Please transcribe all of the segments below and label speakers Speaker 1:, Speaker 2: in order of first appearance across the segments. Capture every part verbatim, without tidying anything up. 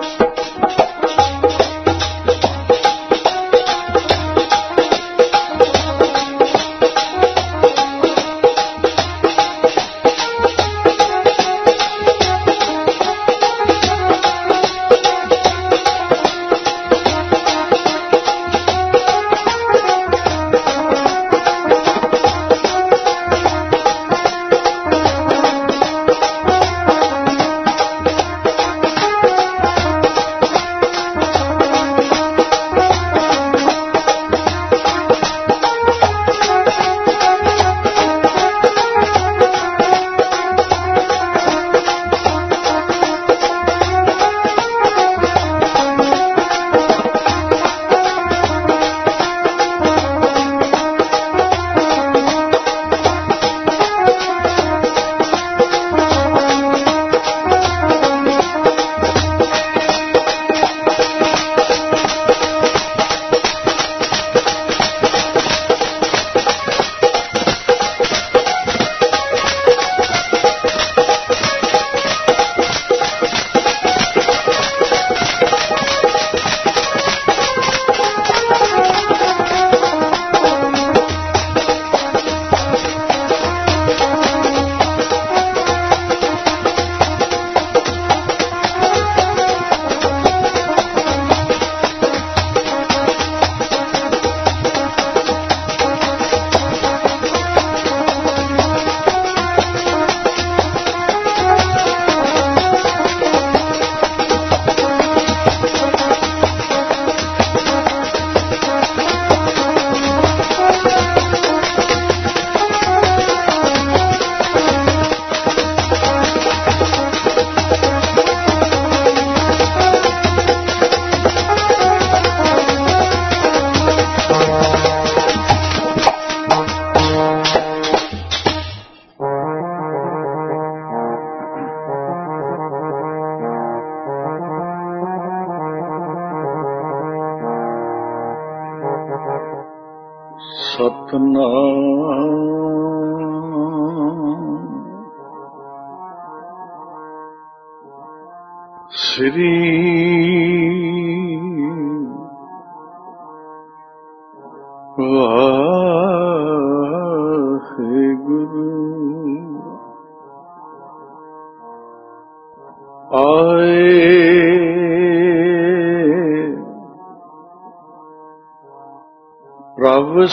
Speaker 1: ਸਤਨਾਮ ਸ੍ਰੀ ਵਾਹਿਗੁਰੂ। ਆਏ ਪ੍ਰਭ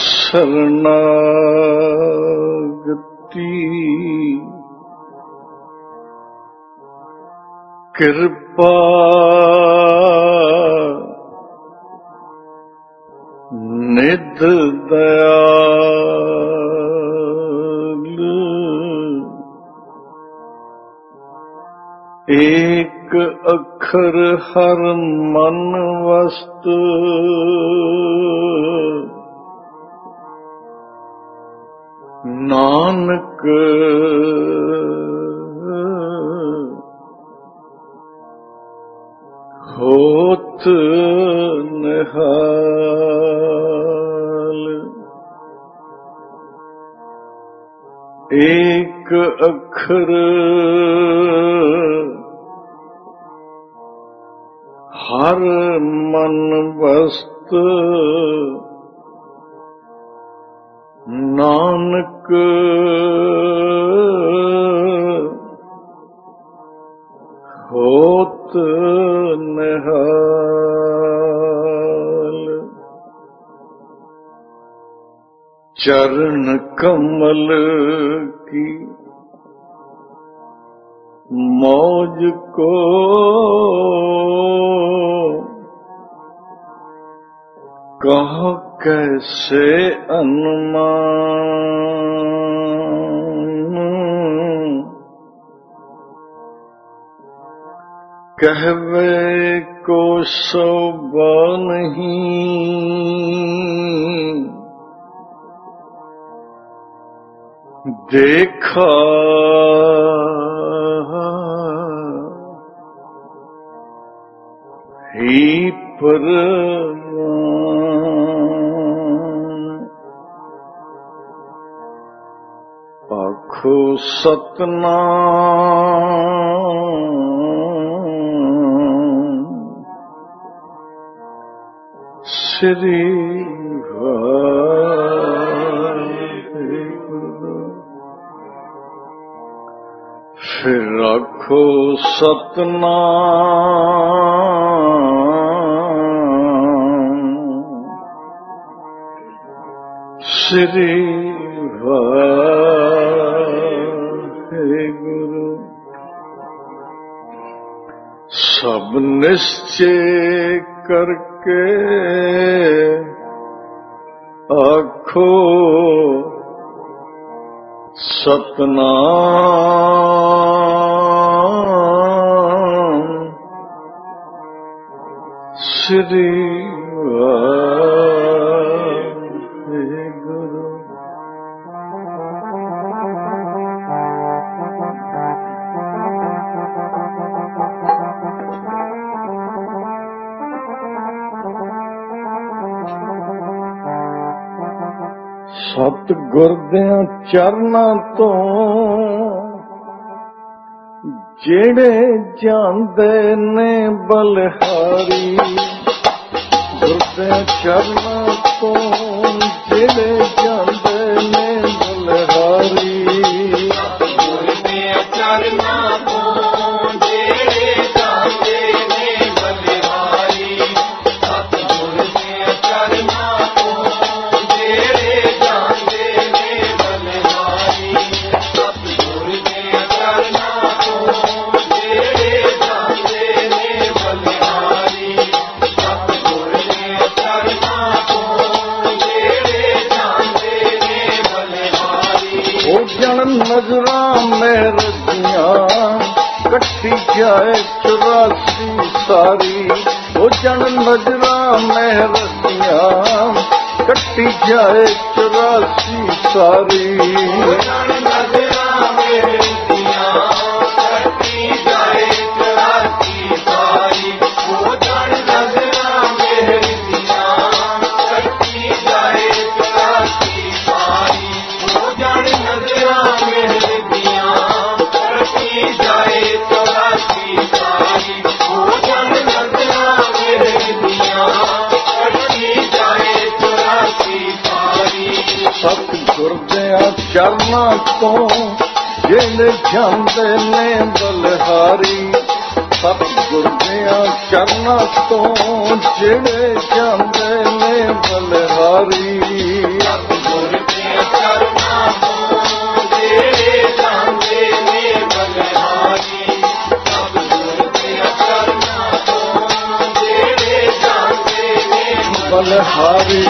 Speaker 1: ਸਰਨਾਗਤੀ, ਕਿਰਪਾ ਨਿਧ ਦਇਆਲ। ਏਕ ਅੱਖਰ ਹਰ ਮਨ ਵਸਤ, ਨਾਨਕ ਹੋਤ ਨਿਹਾਲ। ਏਕ ਅੱਖਰ ਹਰ ਮਨ ਵਸਤ, ਨਾਨਕ ਹੋਤ ਨਿਹਾਲ। ਚਰਨ ਕਮਲ ਕੀ ਮੌਜ ਕੋ ਕਹਾਂ कैसे अनुमान। कहवे को शोभा नहीं, देखा ही पर आखो सतनाम ਸ੍ਰੀ ਵਾਹਿਗੁਰੂ। ਫਿਰ ਆਖੋ ਸਤਨਾਮ ਸ੍ਰੀ ਵਾਹਿਗੁਰੂ। ਸਭ ਨਿਸ਼ਚੇ ਕਰਕੇ ਆਖੋ ਸਤਨਾਮ ਸ੍ਰੀ ਵਾਹਿਗੁਰੂ। ਸਤਿਗੁਰ ਦਿਆਂ ਚਰਨਾਂ ਤੋਂ ਜਿਹੜੇ ਜਾਂਦੇ ਨੇ ਬਲਿਹਾਰੀ। ਗੁਰ ਦਿਆਂ ਚਰਨਾਂ ਤੋਂ ਜਿਹੜੇ ਜਾਂਦੇ ਨੇ ਬਲਿਹਾਰੀ।
Speaker 2: ਗੁਰ ਦਿਆਂ ਚਰਨਾਂ ਤੋਂ ਜਿਹੜੇ ਜਾਂਦੇ ਨੇ ਬਲਿਹਾਰੀ। ਸਤਿਗੁਰ ਦਿਆਂ ਚਰਨਾਂ ਤੋਂ ਜਿਹੜੇ ਜਾਂਦੇ ਨੇ ਬਲਿਹਾਰੀ। ਸਤਿਗੁਰ ਦਿਆਂ ਚਰਨਾਂ ਤੋਂ ਜਿਹੜੇ ਜਾਂਦੇ ਨੇ ਬਲਿਹਾਰੀ। ਸਤਿਗੁਰ ਦਿਆਂ ਚਰਨਾਂ ਤੋਂ ਜਿਹੜੇ ਜਾਂਦੇ ਨੇ ਬਲਿਹਾਰੀ।
Speaker 1: ਉਹ ਜਨ ਨਜ਼ਰਾਂ ਮੇਰ ਦੀਆਂ ਕੱਟੀ ਜਾਏ ਚੁਰਾਸੀ ਸਾਰੀ। ਉਹ ਜਨ ਨਜ਼ਰਾਂ ਮੇਰ ਦੀਆਂ ਕੱਟੀ ਜਾਏ ਚੁਰਾਸੀ ਸਾਰੀ।
Speaker 2: ਜਨ ਨਜ਼ਰਾਂ ਮੇਰੇ ਦੀਆਂ ਕੱਟੀ ਜਾਏ ਚੁਰਾਸੀ ਸਾਰੀ। ਉਹ ਜਨ ਨਜ਼ਰਾਂ ਮੇਰੇ ਦੀਆਂ ਕੱਟੀ ਜਾਏ ਚੁਰਾਸੀ ਸਾਰੀ। ਉਹ ਜਨ ਨਜ਼ਰਾਂ ਮੇਰੇ ਦੀਆਂ ਕੱਟੀ ਜਾਏ ਚੁਰਾਸੀ ਸਾਰੀ। ਉਹ ਜਨ ਨਜ਼ਰਾਂ ਮੇਰੇ ਦੀਆਂ ਕੱਟੀ ਜਾਏ ਚੁਰਾਸੀ ਸਾਰੀ।
Speaker 1: ਸਤਿਗੁਰ ਦਿਆਂ ਚਰਨਾਂ ਤੋਂ ਜਿਹੜੇ ਜਾਂਦੇ ਨੇ ਬਲਿਹਾਰੀ। ਸਤਿਗੁਰ ਦਿਆਂ ਚਰਨਾਂ ਤੋਂ ਜਿਹੜੇ ਜਾਂਦੇ ਨੇ ਬਲਿਹਾਰੀ।
Speaker 2: ਸਤਿਗੁਰ ਦਿਆਂ ਚਰਨਾਂ ਤੋਂ ਜਿਹੜੇ ਜਾਂਦੇ ਨੇ ਬਲਿਹਾਰੀ। ਸਤਿਗੁਰ ਦਿਆਂ ਚਰਨਾਂ ਤੋਂ ਜਿਹੜੇ ਜਾਂਦੇ ਨੇ
Speaker 1: ਬਲਿਹਾਰੀ।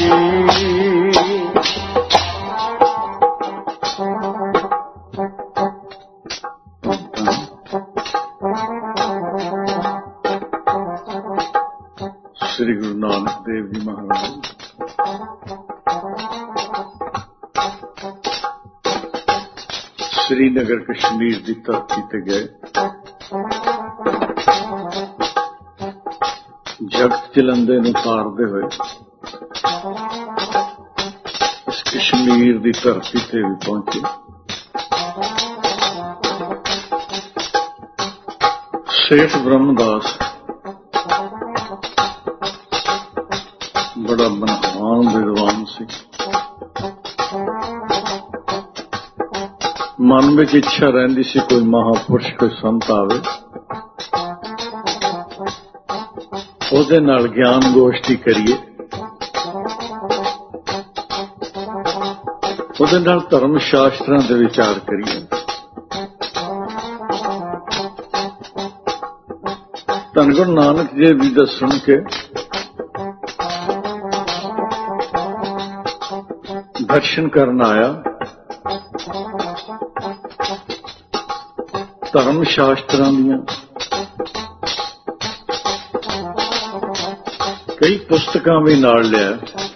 Speaker 1: ਸ੍ਰੀ ਗੁਰੂ ਨਾਨਕ ਦੇਵ ਜੀ ਮਹਾਰਾਜ श्रीनगर कश्मीर की धरती ते गए। जगत चलंदे नूं तारदे होए इस कश्मीर की धरती ते भी पहुंचे। सेठ ब्रह्मदास बड़ा मनहान विद्वान सी। मन में इच्छा रहिंदी सी कोई महापुरुष कोई संत आवे ਉਹਦੇ ਨਾਲ ਗਿਆन गोष्ठी करिए, ਉਹਦੇ ਨਾਲ ਧਰਮ ਸ਼ਾਸਤਰਾਂ ਦੇ ਵਿਚਾਰ ਕਰੀਏ। ਧੰਨ ਗੁਰੂ ਨਾਨਕ ਦੇਵ ਜੀ ਦਾ ਸੁਣ ਕੇ ਦਰਸ਼ਨ ਕਰਨ ਆਇਆ। ਧਰਮ ਸ਼ਾਸਤਰਾਂ ਦੀਆਂ ਕਈ ਪੁਸਤਕਾਂ ਵੀ ਨਾਲ ਲਿਆ।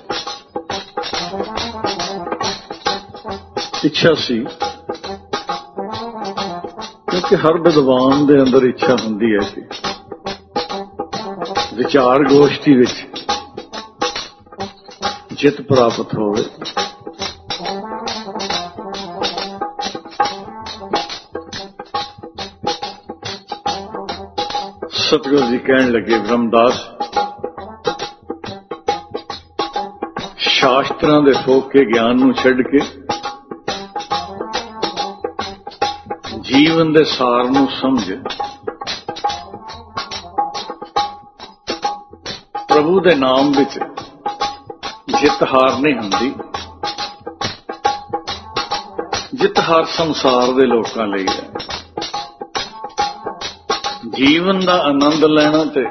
Speaker 1: ਇੱਛਾ ਸੀ ਕਿਉਂਕਿ ਹਰ ਵਿਦਵਾਨ ਦੇ ਅੰਦਰ ਇੱਛਾ ਹੁੰਦੀ ਹੈ ਕਿ ਵਿਚਾਰ ਗੋਸ਼ਟੀ ਵਿੱਚ ਜਿੱਤ ਪ੍ਰਾਪਤ ਹੋਵੇ। सतगुरु जी कहन लगे, ब्रह्मदास ਸ਼ਾਸਤਰਾਂ ਦੇ ਫੋਕੇ ਗਿਆਨ ਨੂੰ ਛੱਡ ਕੇ ਜੀਵਨ ਦੇ ਸਾਰ ਨੂੰ ਸਮਝ ਪ੍ਰਭੂ ਦੇ ਨਾਮ ਵਿੱਚ ਜਿੱਤ ਹਾਰ ਨਹੀਂ ਹੁੰਦੀ। ਜਿੱਤ ਹਾਰ ਸੰਸਾਰ ਦੇ ਲੋਕਾਂ ਲਈ ਹੈ। ਜੀਵਨ ਦਾ ਆਨੰਦ ਲੈਣਾ ਤੇ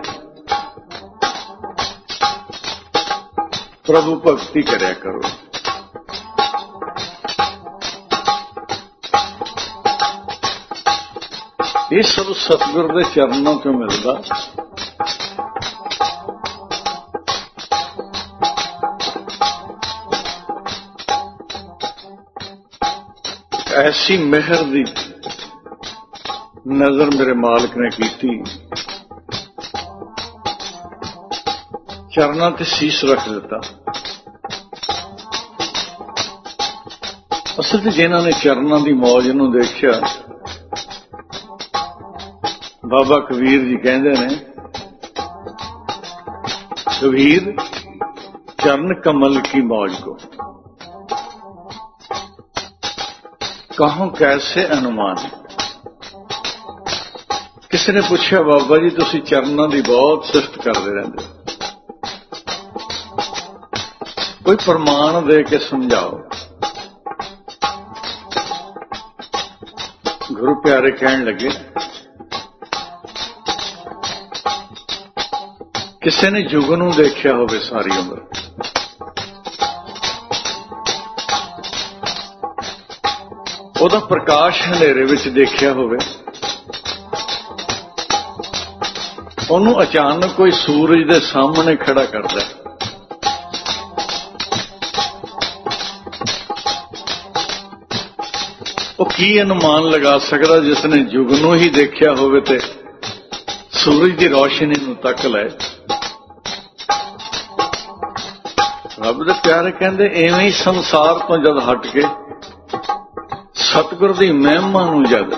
Speaker 1: ਪ੍ਰਭੂ ਭਗਤੀ ਕਰਿਆ ਕਰੋ। ਇਹ ਸਭ ਸਤਿਗੁਰ ਦੇ ਚਰਨਾਂ ਤੋਂ ਮਿਲਦਾ। ਐਸੀ ਮਿਹਰ ਦੀ ਨਜ਼ਰ ਮੇਰੇ ਮਾਲਕ ਨੇ ਕੀਤੀ, ਚਰਨਾਂ ਤੇ ਸੀਸ ਰੱਖ ਦਿੱਤਾ। ਅਸਲ ਤੇ ਜਿਨ੍ਹਾਂ ਨੇ ਚਰਨਾਂ ਦੀ ਮੌਜ ਨੂੰ ਦੇਖਿਆ, ਬਾਬਾ ਕਬੀਰ ਜੀ ਕਹਿੰਦੇ ਨੇ, ਕਬੀਰ ਚਰਨ ਕਮਲ ਕੀ ਮੌਜ ਕੋ ਕਹੋਂ ਕੈਸੇ ਅਨੁਮਾਨ। ਕਿਸੇ ਨੇ ਪੁੱਛਿਆ, ਬਾਬਾ ਜੀ ਤੁਸੀਂ ਚਰਨਾਂ ਦੀ ਬਹੁਤ ਸਿਫਤ ਕਰਦੇ ਰਹਿੰਦੇ, ਕੋਈ ਪ੍ਰਮਾਣ ਦੇ ਕੇ ਸਮਝਾਓ। ਗੁਰੂ ਪਿਆਰੇ ਕਹਿਣ ਲੱਗੇ, ਕਿਸੇ ਨੇ ਜੁਗ ਨੂੰ ਦੇਖਿਆ ਹੋਵੇ ਸਾਰੀ ਉਮਰ, ਉਹਦਾ ਪ੍ਰਕਾਸ਼ ਹਨੇਰੇ ਵਿੱਚ ਦੇਖਿਆ ਹੋਵੇ, ਉਹਨੂੰ ਅਚਾਨਕ ਕੋਈ ਸੂਰਜ ਦੇ ਸਾਹਮਣੇ ਖੜਾ ਕਰਦਾ, ਉਹ ਕੀ ਅਨੁਮਾਨ ਲਗਾ ਸਕਦਾ ਜਿਸ ਨੇ ਜੁਗ ਨੂੰ ਹੀ ਦੇਖਿਆ ਹੋਵੇ ਤੇ ਸੂਰਜ ਦੀ ਰੌਸ਼ਨੀ ਨੂੰ ਤੱਕ ਲੈ। ਰੱਬ ਦੇ ਪਿਆਰੇ ਕਹਿੰਦੇ, ਐਵੇਂ ਹੀ ਸੰਸਾਰ ਤੋਂ ਜਦ ਹਟ ਕੇ ਸਤਿਗੁਰ ਦੀ ਮਹਿਮਾ ਨੂੰ ਜਦ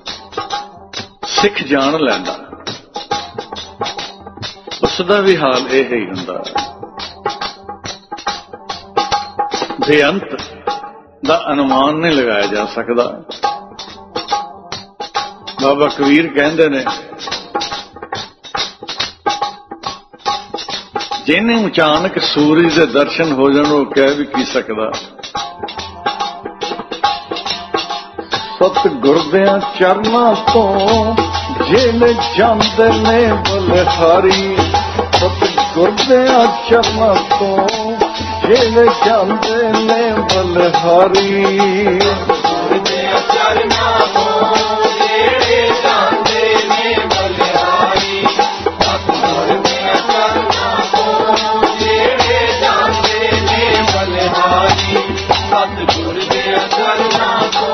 Speaker 1: ਸਿੱਖ ਜਾਣ ਲੈਂਦਾ, ਉਸ ਦਾ ਵੀ ਹਾਲ ਇਹ ਹੀ ਹੁੰਦਾ। ਬੇਅੰਤ ਦਾ ਅਨੁਮਾਨ ਨਹੀਂ ਲਗਾਇਆ ਜਾ ਸਕਦਾ। ਬਾਬਾ ਕਬੀਰ ਕਹਿੰਦੇ ਨੇ, ਜਿਹਨੇ ਅਚਾਨਕ ਸੂਰਜ ਦੇ ਦਰਸ਼ਨ ਹੋ ਜਾਣ, ਉਹ ਕਹਿ ਵੀ ਕੀ ਸਕਦਾ। ਸਤਿਗੁਰ ਦਿਆਂ ਚਰਨਾਂ ਤੋਂ ਜਿਹੜੇ ਜਾਂਦੇ ਨੇ ਬਲਿਹਾਰੀ, ਸਤਿਗੁਰ ਦਿਆਂ ਚਰਨਾਂ ਤੋਂ ਜਿਹੜੇ ਜਾਂਦੇ ਨੇ ਬਲਿਹਾਰੀ, ਸਤਿਗੁਰ ਦਿਆਂ ਚਰਨਾਂ ਤੋਂ ਜਿਹੜੇ ਜਾਂਦੇ ਨੇ ਬਲਿਹਾਰੀ, ਸਤਿਗੁਰ ਦਿਆਂ ਚਰਨਾਂ ਤੋਂ ਜਿਹੜੇ ਜਾਂਦੇ ਨੇ ਬਲਿਹਾਰੀ, ਸਤਿਗੁਰ ਦਿਆਂ ਚਰਨਾਂ ਤੋਂ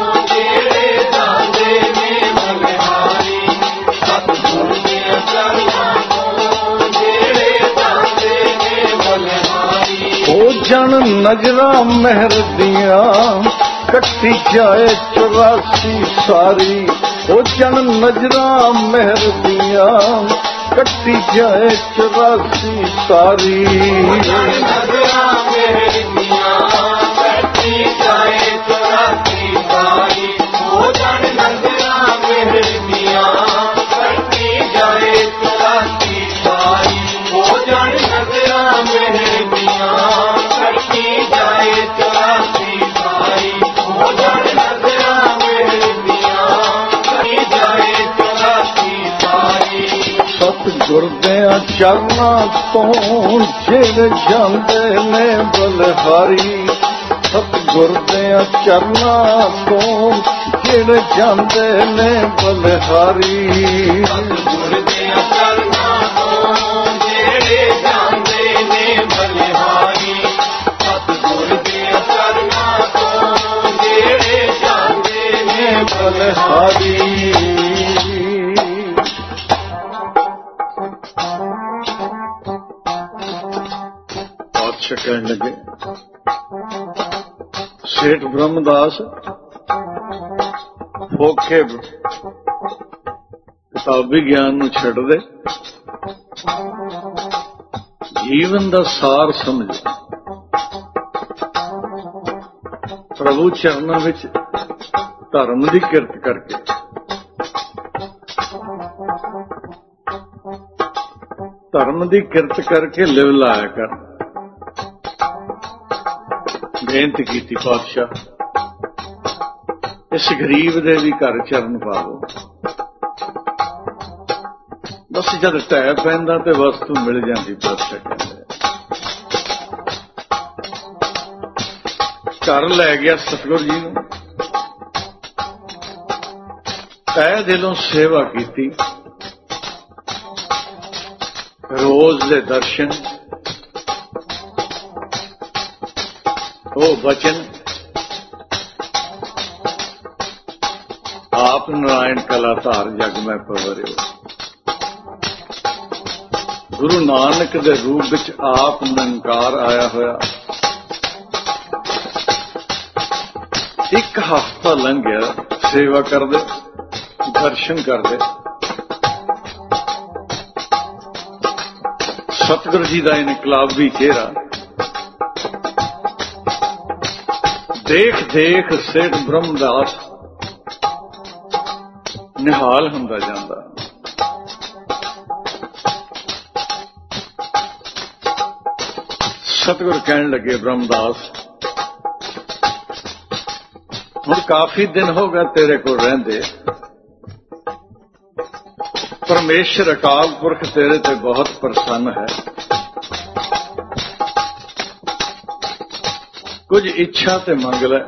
Speaker 1: ਜਨ ਨਜ਼ਰਾਂ ਮਹਿਰ ਦੀਆਂ ਕੱਟੀ ਜਾਏ ਚੁਰਾਸੀ ਸਾਰੀ, ਉਹ ਜਨ ਨਜ਼ਰਾਂ ਮਹਿਰ ਦੀਆਂ ਕੱਟੀ ਜਾਏ ਚੁਰਾਸੀ ਸਾਰੀ, ਜਨ ਨਜ਼ਰਾਂ ਮਹਿਰ ਦੀਆਂ ਕੱਟੀ ਜਾਏ ਚੁਰਾਸੀ ਸਾਰੀ, ਉਹ ਜਨ ਨਜ਼ਰਾਂ ਮਹਿਰ ਦੀਆਂ ਕੱਟੀ ਜਾਏ ਚੁਰਾਸੀ ਸਾਰੀ, ਉਹ ਜਨ ਨਜ਼ਰਾਂ ਮਹਿਰ ਦੀਆਂ ਸਤਿਗੁਰ ਦਿਆਂ ਚਰਨਾਂ ਤੋਂ ਜਿਹੜੇ ਜਾਂਦੇ ਨੇ ਬਲਿਹਾਰੀ, ਸਤਿਗੁਰ ਦਿਆਂ ਚਰਨਾਂ ਤੋਂ ਜਿਹੜੇ ਜਾਂਦੇ ਨੇ ਬਲਿਹਾਰੀ, ਸਤਿਗੁਰ ਦਿਆਂ ਚਰਨਾਂ ਤੋਂ ਜਿਹੜੇ ਜਾਂਦੇ ਨੇ ਬਲਿਹਾਰੀ, ਸਤਿਗੁਰ ਦਿਆਂ ਚਰਨਾਂ ਤੋਂ ਜਿਹੜੇ ਜਾਂਦੇ ਨੇ ਬਲਿਹਾਰੀ। ਕਹਿਣ ਲੱਗੇ, ਸੇਠ ਬ੍ਰਹਮਦਾਸ ਫੋਕੇ ਕਿਤਾਬੀ ਗਿਆਨ ਨੂੰ ਛੱਡ ਦੇ, ਜੀਵਨ ਦਾ ਸਾਰ ਸਮਝ। ਪ੍ਰਭੂ ਚਰਨਾਂ ਵਿੱਚ ਧਰਮ ਦੀ ਕਿਰਤ ਕਰਕੇ ਧਰਮ ਦੀ ਕਿਰਤ ਕਰਕੇ ਲਿਵ ਲਾਇਆ ਕਰ। ਬੇਨਤੀ ਕੀਤੀ ਪਾਤਸ਼ਾਹ ਇਸ ਗਰੀਬ ਦੇ ਵੀ ਘਰ ਚਰਨ ਪਾਵੋ। ਬਸ ਜਦ ਢਹਿ ਪੈਂਦਾ ਤੇ ਵਸਤੂ ਮਿਲ ਜਾਂਦੀ। ਪਾਤਸ਼ਾਹ ਕਹਿੰਦੇ ਘਰ ਲੈ ਗਿਆ ਸਤਿਗੁਰੂ ਜੀ ਨੂੰ, ਤਹਿ ਦਿਲੋਂ ਸੇਵਾ ਕੀਤੀ, ਰੋਜ਼ ਦੇ ਦਰਸ਼ਨ, ਉਹ ਬਚਨ, ਆਪ ਨਾਰਾਇਣ ਕਲਾ ਧਾਰ ਜਗ ਮੈਂ ਪਵਰਿਓ। ਗੁਰੂ ਨਾਨਕ ਦੇ ਰੂਪ ਵਿੱਚ ਆਪ ਨਿਰੰਕਾਰ ਆਇਆ ਹੋਇਆ। ਇੱਕ ਹਫ਼ਤਾ ਲੰਘਿਆ, ਸੇਵਾ ਕਰਦੇ, ਦਰਸ਼ਨ ਕਰਦੇ। ਸਤਿਗੁਰੂ ਜੀ ਦਾ ਇਨਕਲਾਬੀ ਚਿਹਰਾ ਦੇਖ ਦੇਖ ਸੇਠ ਬ੍ਰਹਮਦਾਸ ਨਿਹਾਲ ਹੁੰਦਾ ਜਾਂਦਾ। ਸਤਿਗੁਰੂ ਕਹਿਣ ਲੱਗੇ, ਬ੍ਰਹਮਦਾਸ ਹੁਣ ਕਾਫੀ ਦਿਨ ਹੋ ਗਏ ਤੇਰੇ ਕੋਲ ਰਹਿੰਦੇ, ਪਰਮੇਸ਼ਰ ਅਕਾਲ ਪੁਰਖ ਤੇਰੇ ਤੇ ਬਹੁਤ ਪ੍ਰਸੰਨ ਹੈ। ਕੁਝ ਇੱਛਾ ਤੇ ਮੰਗ ਲੈ।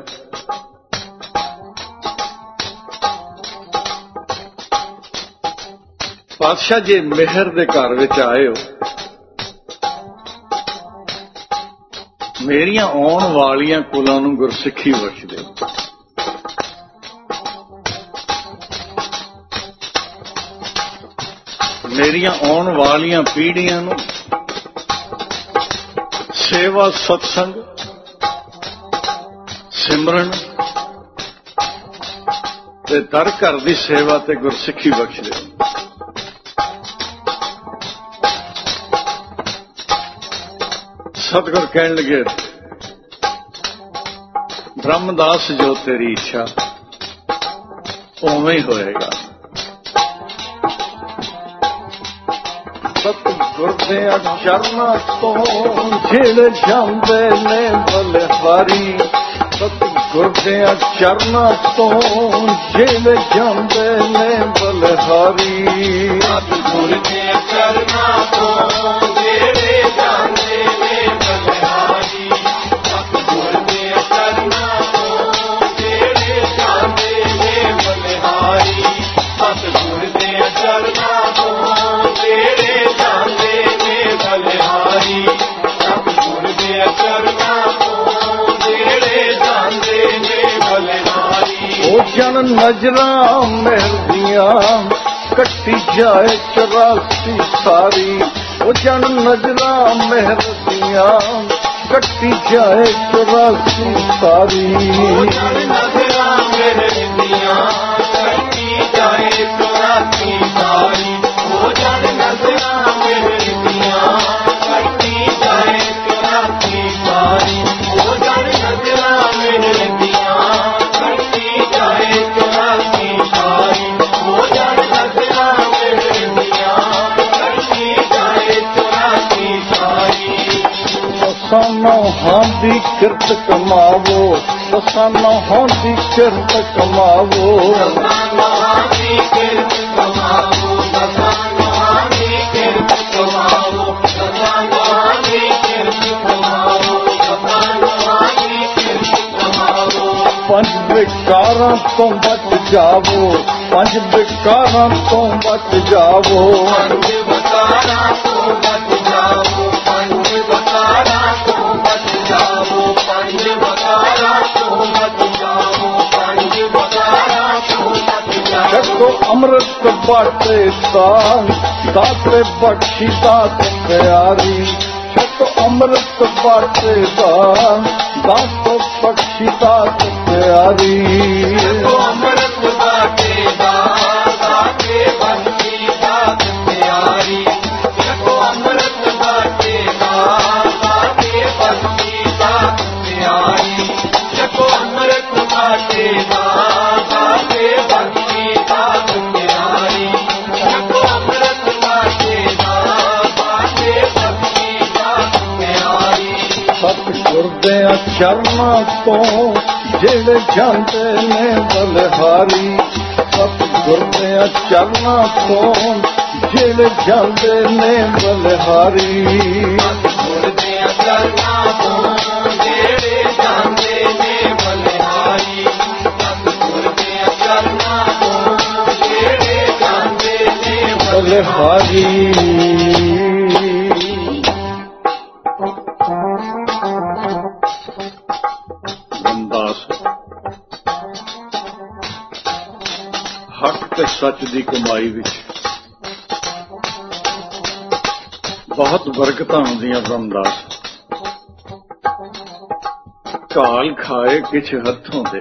Speaker 1: ਪਾਤਸ਼ਾਹ ਜੇ ਮਿਹਰ ਦੇ ਘਰ ਵਿੱਚ ਆਏ ਹੋ, ਮੇਰੀਆਂ ਆਉਣ ਵਾਲੀਆਂ ਕੁਲਾਂ ਨੂੰ ਗੁਰਸਿੱਖੀ ਬਖਸ਼ ਦੇ। ਮੇਰੀਆਂ ਆਉਣ ਵਾਲੀਆਂ ਪੀੜ੍ਹੀਆਂ ਨੂੰ ਸੇਵਾ, ਸਤਸੰਗ, ਸਿਮਰਨ ਤੇ ਦਰ ਘਰ ਦੀ ਸੇਵਾ ਤੇ ਗੁਰਸਿੱਖੀ ਬਖਸ਼ ਦੇ। ਸਤਿਗੁਰ ਕਹਿਣ ਲੱਗੇ, ਬ੍ਰਹਮਦਾਸ ਜੋ ਤੇਰੀ ਇੱਛਾ ਉਵੇਂ ਹੀ ਹੋਏਗਾ। ਸਤਿਗੁਰ ਦੇ ਚਰਨਾਂ ਤੋਂ ਜਿਹੜੇ ਜਾਂਦੇ ਨੇ ਬਲਿਹਾਰੀ, ਸਤਿਗੁਰ ਦੇ ਚਰਨਾਂ ਤੋਂ ਜਿਹੜੇ ਜਾਂਦੇ ਨੇ ਬਲਿਹਾਰੀ,
Speaker 2: ਸਤਿਗੁਰ ਦੇ ਚਰਨਾਂ ਤੋਂ ਜਿਹੜੇ ਜਾਂਦੇ ਨੇ ਬਲਿਹਾਰੀ, ਸਤਿਗੁਰ ਦੇ ਚਰਨਾਂ ਤੋਂ ਜਿਹੜੇ ਜਾਂਦੇ ਨੇ ਬਲਿਹਾਰੀ, ਸਤਿਗੁਰ ਦੇ ਚਰਨਾਂ ਤੋਂ ਜਿਹੜੇ ਜਾਂਦੇ ਨੇ ਬਲਿਹਾਰੀ, ਸਤਿਗੁਰ ਦੇ ਚਰਨਾਂ ਤੋਂ ਜਿਹੜੇ ਜਾਂਦੇ ਨੇ ਬਲਿਹਾਰੀ।
Speaker 1: ਉਹ ਜਨ ਨਜ਼ਰਾਂ ਮਿਲਦੀਆਂ ਕੱਟੀ ਜਾਏ ਚੁਰਾਸੀ ਸਾਰੀ, ਉਹ ਜਨ ਨਜ਼ਰਾਂ ਮਿਲਦੀਆਂ ਕੱਟੀ ਜਾਏ ਚੁਰਾਸੀ ਸਾਰੀ,
Speaker 2: ਉਹ ਜਨ ਨਜ਼ਰਾਂ ਮਿਲਦੀਆਂ ਕੱਟੀ ਜਾਏ ਚੁਰਾਸੀ ਸਾਰੀ, ਉਹ ਜਨ ਨਜ਼ਰਾਂ ਮਿਲਦੀਆਂ ਕੱਟੀ ਜਾਏ ਚੁਰਾਸੀ ਸਾਰੀ, ਉਹ ਜਨ ਨਜ਼ਰਾਂ ਮਿਲਦੀਆਂ ਕੱਟੀ ਜਾਏ ਚੁਰਾਸੀ ਸਾਰੀ, ਉਹ ਜਨ ਨਜ਼ਰਾਂ ਮਿਲਦੀਆਂ ਕੱਟੀ ਜਾਏ ਚੁਰਾਸੀ ਸਾਰੀ।
Speaker 1: ਦਸਾਂ ਨੌਹਾਂ ਦੀ ਕਿਰਤ ਕਮਾਵੋ, ਦਸਾਂ ਨੌਹਾਂ ਦੀ ਕਿਰਤ ਕਮਾਵੋ,
Speaker 2: ਦਸਾਂ ਨੌਹਾਂ ਦੀ ਕਿਰਤ ਕਮਾਵੋ, ਦਸਾਂ ਨੌਹਾਂ ਦੀ ਕਿਰਤ ਕਮਾਵੋ, ਦਸਾਂ ਨੌਹਾਂ ਦੀ ਕਿਰਤ ਕਮਾਵੋ, ਦਸਾਂ ਨੌਹਾਂ ਦੀ ਕਿਰਤ ਕਮਾਵੋ।
Speaker 1: ਪੰਜ ਵਿਕਾਰਾਂ ਤੋਂ ਬਚ ਜਾਵੋ, ਪੰਜ ਵਿਕਾਰਾਂ ਤੋਂ ਬਚ ਜਾਵੋ,
Speaker 2: ਪੰਜ ਵਿਕਾਰਾਂ ਤੋਂ ਬਚ ਜਾਵੋ, ਪੰਜ ਵਿਕਾਰਾਂ ਤੋਂ ਬਚ ਜਾਵੋ, ਪੰਜ ਵਿਕਾਰਾਂ ਤੋਂ ਬਚ ਜਾਵੋ, ਪੰਜ ਵਿਕਾਰਾਂ ਤੋਂ ਬਚ ਜਾਵੋ।
Speaker 1: ਛਕੋ ਅੰਮ੍ਰਿਤ ਬਾਟੇ ਤਾਂ ਦਾਤੇ ਬਖਸ਼ੀ ਦਾਤ ਪਿਆਰੀ, ਛਕੋ ਅੰਮ੍ਰਿਤ ਬਾਟੇ ਤਾਂ ਦਾਤੇ ਬਖਸ਼ੀ ਦਾਤ ਪਿਆਰੀ,
Speaker 2: ਛਕੋ ਅੰਮ੍ਰਿਤ ਬਾਟੇ ਤਾਂ ਦਾਤੇ ਬਖਸ਼ੀ ਦਾਤ ਪਿਆਰੀ, ਛਕੋ ਅੰਮ੍ਰਿਤ ਬਾਟੇ ਤਾਂ ਦਾਤੇ ਬਖਸ਼ੀ ਦਾਤ ਪਿਆਰੀ, ਛਕੋ ਅੰਮ੍ਰਿਤ
Speaker 1: ਚਰਨਾਂ ਤੋਂ ਜਿਹੜੇ ਜਾਂਦੇ ਨੇ ਬਲਿਹਾਰੀ ਸਤਿਗੁਰ ਦੇ ਚਰਨਾਂ ਤੋਂ ਜਿਹੜੇ ਜਾਂਦੇ ਨੇ ਬਲਿਹਾਰੀ
Speaker 2: ਸਤਿਗੁਰ ਦੇ ਚਰਨਾਂ ਤੋਂ ਜਿਹੜੇ ਜਾਂਦੇ ਨੇ ਬਲਿਹਾਰੀ ਸਤਿਗੁਰ ਦੇ ਚਰਨਾਂ ਤੋਂ ਜਿਹੜੇ ਜਾਂਦੇ ਨੇ ਬਲਿਹਾਰੀ
Speaker 1: सच की कमाई विच बहुत बरकतां होंदियां ब्रह्मदास घाल खाए किछ हथों दे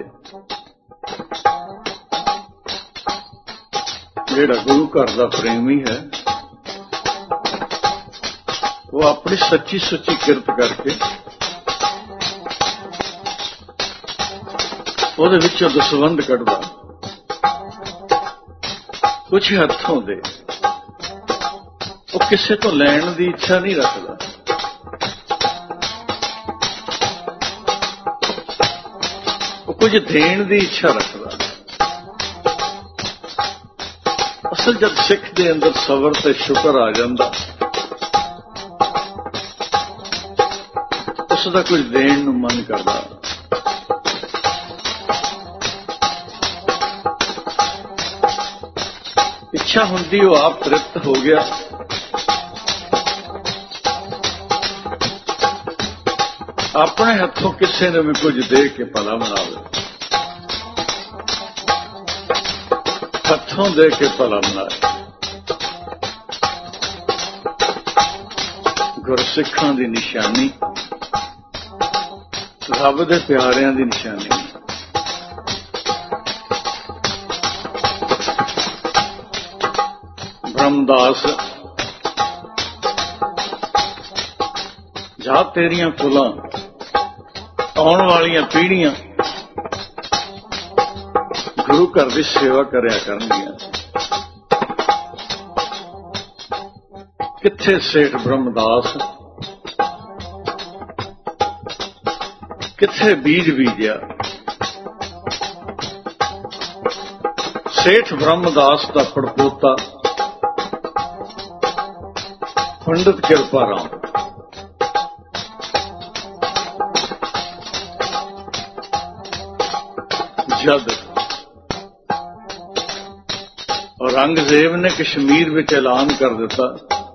Speaker 1: जेड़ा गुरु घर दा प्रेमी है वो अपनी सच्ची सुच्ची किरत करके ਉਹਦੇ ਵਿੱਚੋਂ ਦਸਵੰਧ ਕੱਢਦਾ कुछ हथों दे वो किसी तो लैण की इच्छा नहीं रखता वो कुछ देण की इच्छा रखता असल जब सिख के अंदर सबर ते शुक्र आ जाता उसका कुछ देण नूं मन करता इच्छा होंदी वो आप तृप्त हो गया अपने हथों किसी ने भी कुछ दे के भला बना ले हथों दे के भला बना गुरसिखां दी निशानी रब दे प्यारियां दी निशानी ब्रह्मदास जा तेरियां कुलां आउण वालियां पीढ़ियां गुरु घर की सेवा करया करनगियां कित्थे सेठ ब्रह्मदास कित्थे बीज बीजिया सेठ ब्रह्मदास का पड़पोता पंडित कृपा राम जद औरंगजेब ने कश्मीर में ऐलान कर दिता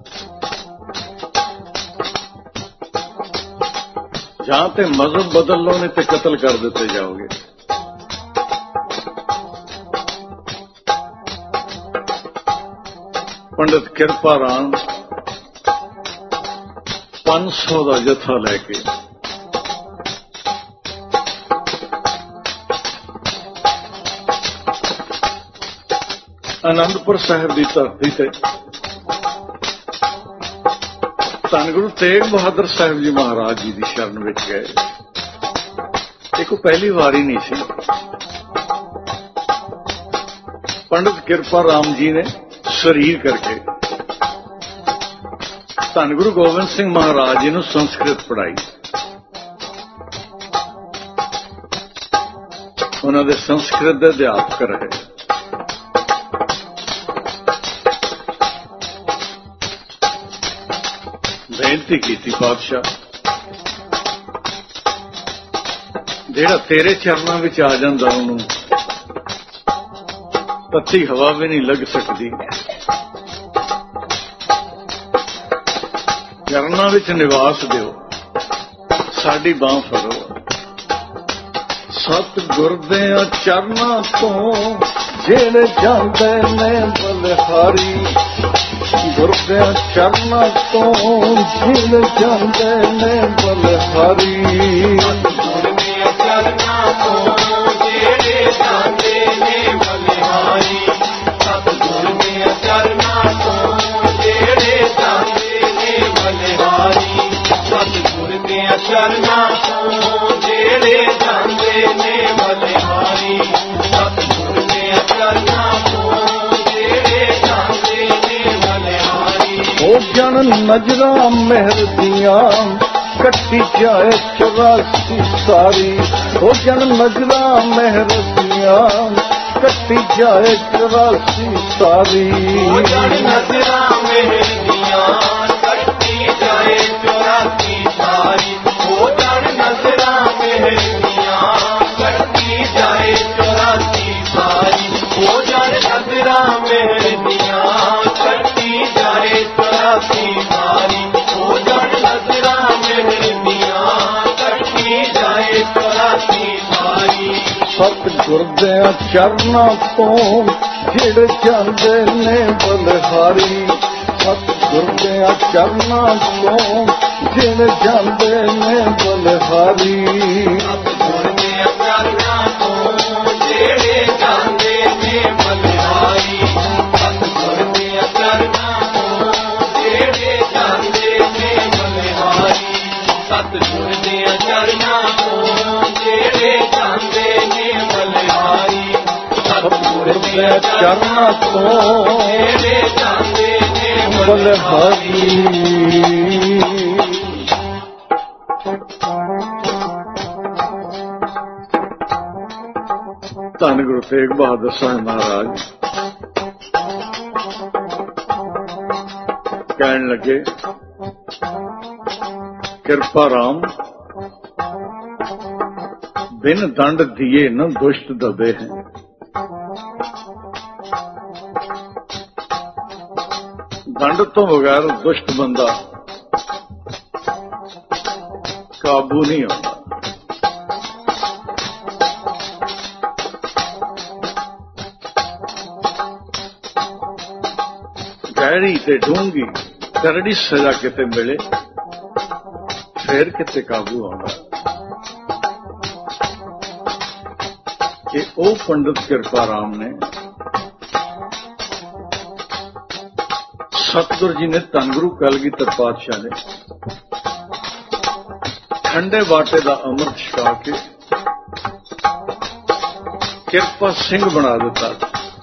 Speaker 1: जहां ते मजहब बदल लो नहीं तो कत्ल कर दिते जाओगे पंडित कृपा राम पांच सौ का जत्था लैके आनंदपुर साहिब की धरती से धन गुरु तेग बहादुर साहिब जी महाराज जी की शरण में गए। एक पहली वारी नहीं सी पंडित कृपा राम जी ने शरीर करके धन गुरु गोबिंद सिंह महाराज जी ने संस्कृत पढ़ाई उन्होंने संस्कृत के अध्यापक रहे बेनती की थी पातशाह जेड़ा तेरे चरणों में आ जाता उन्होंने तत्ती हवा भी नहीं लग सकती चरणों विच निवास दिओ साडी बांह फड़ो सतगुर दे चरणों तो जेड़े जांदे ने बलिहारी गुर दे चरणों तो जेड़े जांदे ने बलिहारी गुर दे चरणों तो जेड़े जांदे ने बलिहारी सतगुर दे चरणों तो जेड़े जांदे ने बलिहारी सतगुर दे चरणों तो जेड़े जांदे ने बलिहारी सतगुर दे चरणों तो जेड़े जांदे ने बलिहारी ओ जन नजरा मेहर दियां कट्टी जाए चौरासी सारी हो जन नजरा मेहरसिया कट्टी जाए चौरासी सारी
Speaker 2: हो जन नजरा मेहरसिया कट्टी जाए चौरासी सारी हो जन नजरा मेहरसिया कट्टी जाए चौरासी सारी हो जन नजरा मेहरसिया कट्टी जाए चौरासी सारी हो जन नजरा मेहरसिया कट्टी जाए चौरासी सारी
Speaker 1: सतगुर दे चरना तो जिड़ जाते ने बलिहारी सतगुर दे चरना तो जिड़ जाते ने बलिहारी
Speaker 2: सतगुर दे चरना तो जिड़े जाते ने बलिहारी सतगुर दे चरना तो जिड़े जाते ने बलिहारी सतगुर दे चरना तो जिड़े जाते ने बलिहारी सतगुर दे
Speaker 1: चरना तो
Speaker 2: जिड़े जाते ने
Speaker 1: बलिहारी ਧੰਨ ਗੁਰੂ ਤੇਗ ਬਹਾਦਰ ਸਾਹਿਬ ਮਹਾਰਾਜ ਕਹਿਣ ਲੱਗੇ ਕਿਰਪਾ ਰਾਮ ਬਿਨ ਦੰਡ ਦੀਏ ਨ ਦੁਸ਼ਟ ਦਬੇ ਹੈ ਦੰਡ ਤੋਂ ਬਗੈਰ ਦੁਸ਼ਟ ਬੰਦਾ ਕਾਬੂ ਨਹੀਂ ਆਉਂਦਾ ਗਹਿਰੀ ਤੇ ਡੂੰਘੀ ਕਰੜੀ ਸਜ਼ਾ ਕਿਤੇ ਮਿਲੇ ਫੇਰ ਕਿਤੇ ਕਾਬੂ ਆਉਂਦਾ ਇਹ ਉਹ ਪੰਡਤ ਕਿਰਪਾ ਰਾਮ ਨੇ ਸਤਿਗੁਰੂ ਜੀ ਨੇ ਧੰਨ ਗੁਰੂ ਕਲਗੀਧਰ ਪਾਤਸ਼ਾਹ ਨੇ ਠੰਡੇ ਬਾਟੇ ਦਾ ਅੰਮ੍ਰਿਤ ਛਕਾ ਕੇ ਕਿਰਪਾ ਸਿੰਘ ਬਣਾ ਦਿੱਤਾ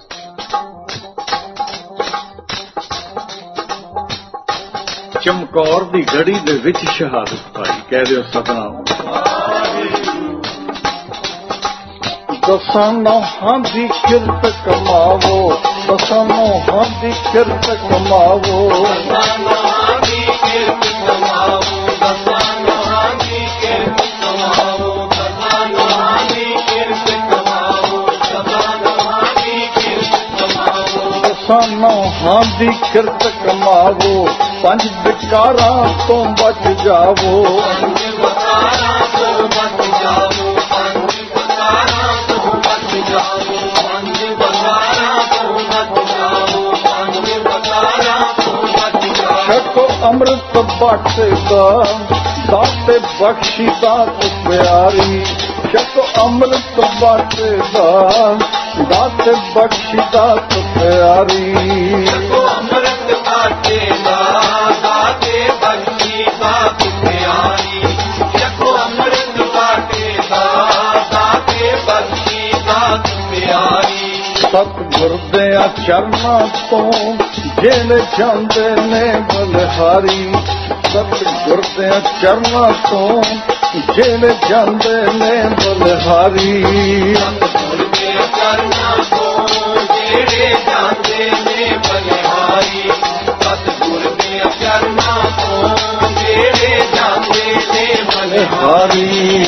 Speaker 1: ਚਮਕੌਰ ਦੀ ਗੜੀ ਦੇ ਵਿੱਚ ਸ਼ਹਾਦਤ ਪਾਈ ਕਹਿ ਦਿਓ ਸਤਨਾਮ ਦਸਾਂ ਨੌਹਾਂ ਦੀ ਕਿਰਤ ਕਮਾਵੋ ਦਸਾਂ ਨੌਹਾਂ ਦੀ ਕਿਰਤ ਕਮਾਵੋ
Speaker 2: ਦਸਾਂ ਨੌਹਾਂ ਦੀ ਕਿਰਤ ਕਮਾਵੋ ਦਸਾਂ ਨੌਹਾਂ ਦੀ ਕਿਰਤ ਕਮਾਵੋ ਦਸਾਂ ਨੌਹਾਂ ਦੀ ਕਿਰਤ ਕਮਾਵੋ ਦਸਾਂ ਨੌਹਾਂ ਦੀ ਕਿਰਤ ਕਮਾਵੋ
Speaker 1: ਦਸਾਂ ਨੌਹਾਂ ਦੀ ਕਿਰਤ ਕਮਾਵੋ ਪੰਜ ਵਿਕਾਰਾਂ ਤੋਂ ਬਚ ਜਾਵੋ
Speaker 2: ਪੰਜ ਵਿਕਾਰਾਂ ਤੋਂ ਬਚ ਜਾਵੋ ਪੰਜ ਵਿਕਾਰਾਂ ਤੋਂ ਬਚ ਜਾਵੋ ਪੰਜ ਵਿਕਾਰਾਂ ਤੋਂ ਬਚ ਜਾਵੋ ਪੰਜ ਵਿਕਾਰਾਂ ਤੋਂ ਬਚ ਜਾਵੋ
Speaker 1: ਛਕੋ ਅੰਮ੍ਰਿਤ ਬਾਟੇ ਦਾ ਦਾਤੇ ਬਖਸ਼ੀ ਦਾਤ ਪਿਆਰੀ ਛਕੋ ਅੰਮ੍ਰਿਤ ਬਾਟੇ ਦਾ ਦਾਤੇ ਬਖਸ਼ੀ ਦਾਤ ਪਿਆਰੀ
Speaker 2: ਛਕੋ ਅੰਮ੍ਰਿਤ ਬਾਟੇ ਦਾ ਦਾਤੇ ਬਖਸ਼ੀ ਦਾਤ ਪਿਆਰੀ ਛਕੋ ਅੰਮ੍ਰਿਤ ਬਾਟੇ ਦਾ ਦਾਤੇ ਬਖਸ਼ੀ ਦਾਤ ਪਿਆਰੀ
Speaker 1: ਸਤਿਗੁਰ ਦੇ ਚਰਨਾਂ ਤੋਂ ਜਿਹੜੇ ਜਾਂਦੇ ਨੇ ਬਲਿਹਾਰੀ ਸਤਿਗੁਰ ਦੇ ਚਰਨਾਂ ਤੋਂ ਜਿਹੜੇ ਜਾਂਦੇ ਨੇ ਬਲਿਹਾਰੀ
Speaker 2: ਸਤਿਗੁਰ ਦੇ ਚਰਨਾਂ ਤੋਂ ਜਿਹੜੇ ਜਾਂਦੇ ਨੇ ਬਲਿਹਾਰੀ ਸਤਿਗੁਰ ਦੇ ਚਰਨਾਂ ਤੋਂ ਜਿਹੜੇ ਜਾਂਦੇ ਨੇ ਬਲਿਹਾਰੀ